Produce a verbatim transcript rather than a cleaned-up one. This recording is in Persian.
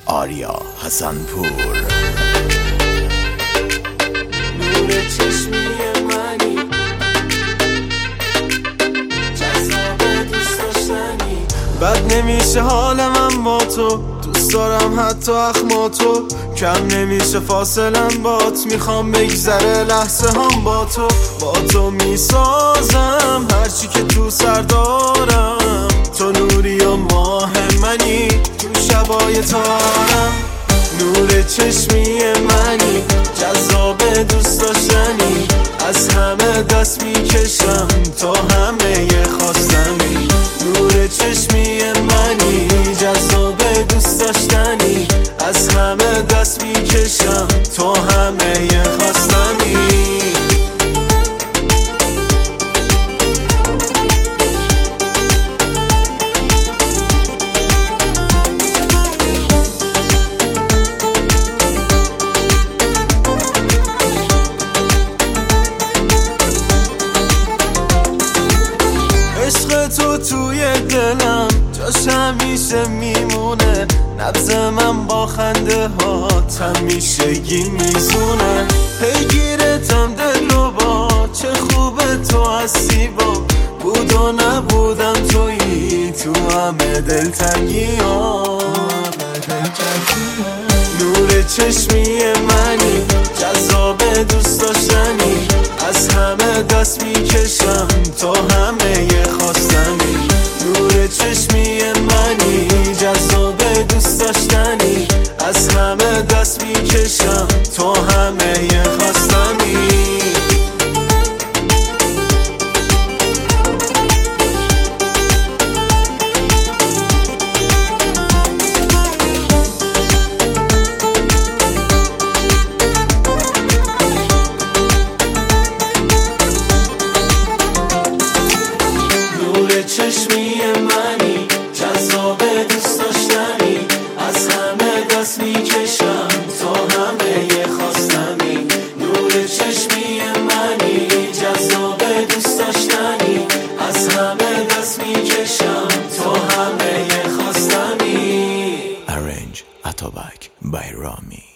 آریا حسن‌پور. نور چشمی منی، جذاب دوست داشتنی. بد نمیشه حال من با تو، دوست دارم حتی اخماتو. کم نمیشه فاصلم بات، میخوام بگذره لحظه هم با تو. با تو میسازم هرچی که تو سر دارم. تو نوری و ماه منی، تو شبای تارم. نور چشمی منی، جذاب دوست داشتنی. از همه دست میکشم تا همه خواستنی. نور چشمی منی، جذاب دوست داشتنی. از همه دست میکشم تا همه خواستنی. عشق تو توی دلم جاش همیشه میمونه. نبض من با خنده هات همیشگی میزونه. پیگیرتم دل رو با، چه خوبه تو هستی با. بود و نبودم تویی تو همه دلتنگی ها. نور چشمی منی، جذاب دوست داشتنی. از همه دست میکشم تا همه خواستنی. نور چشمی منی، جذاب دوست داشتنی. از همه دست میکشم تا همه خواستنی. چشمی منی، جذاب دوست داشتنی. از همه دست میکشم تا همه خواستنی. نور چشمی منی، جذاب دوست داشتنی. از همه دست میکشم تا همه خواستنی. Arrange Atobak by Rami.